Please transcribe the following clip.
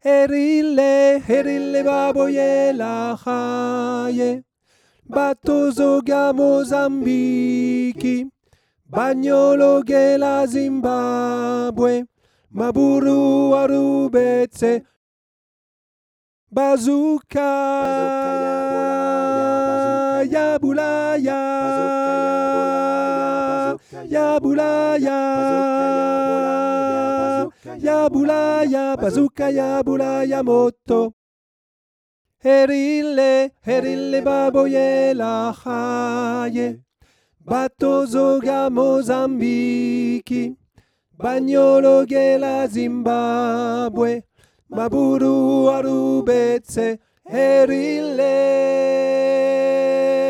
Herile baboye la haye. Batozo ga Mozambiki. Bagnolo ge la Zimbabwe. Maburu arubetse. Bazooka ya bulaya ya bulaya ya bulaya bazooka ya bulaya moto. Herile baboye la haye. Batozo ga Mozambiki. Bagnolo ge la Zimbabwe. Maburu arubetse herile.